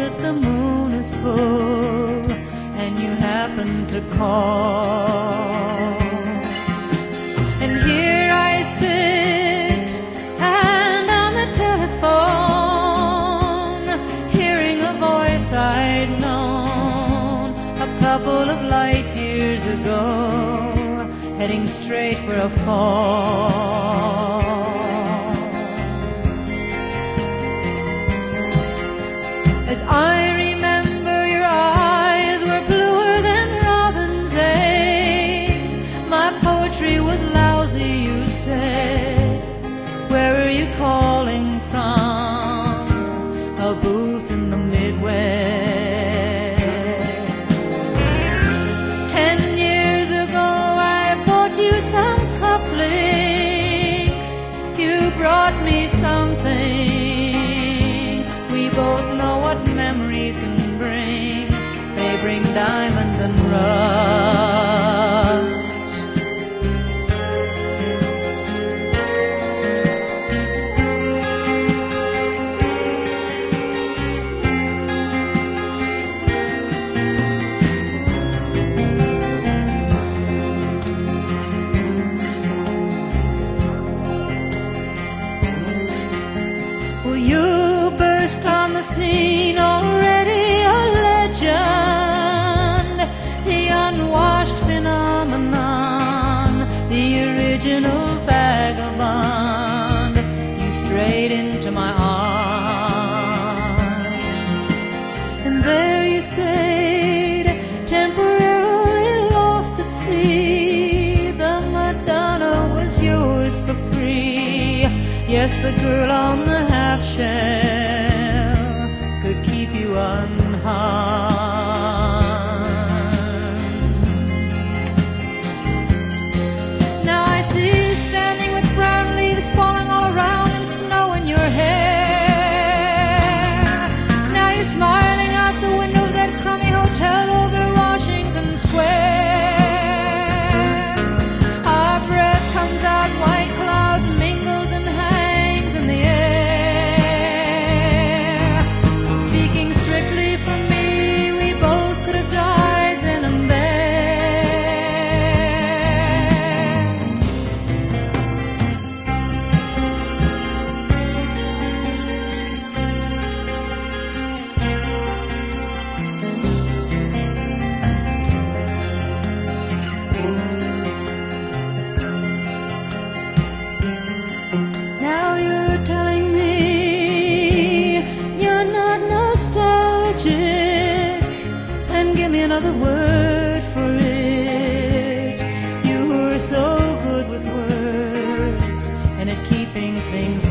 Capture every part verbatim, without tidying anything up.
that the moon is full and you happen to call. And here I sit and on the telephone, hearing a voice I'd known a couple of light years ago, heading straight for a fall. As I remember, your eyes were bluer than robin's eggs. My poetry was lousy, you said. Where are you calling from? A booth in the Midwest. Ten years ago I bought you some cufflinks. You brought me something. We both know what memories can bring. They bring diamonds and rust. Well, you burst on the scene, already a legend, the unwashed phenomenon, the original vagabond. You strayed into my arms, and there you stayed, temporarily lost at sea. The Madonna was yours for free. Yes, the girl on the half shell could keep you unharmed. Now I see you standing with brown leaves falling all around and snow in your hair. Now you're smiling out the window of that crummy hotel over Washington Square. Our breath comes out, white clouds mingles and hangs in the air. Speaking strictly for me, we both could have died then and now you're telling me you're not nostalgic. Then give me another word for it. You were so good with words and at keeping things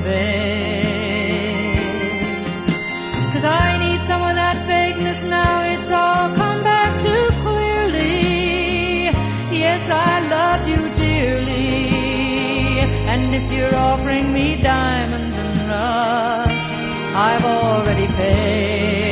vague. 'Cause I need some of that vagueness now. It's all come back too clearly. Yes, I loved you dearly, and if you're offering me diamonds and rust, I've already paid.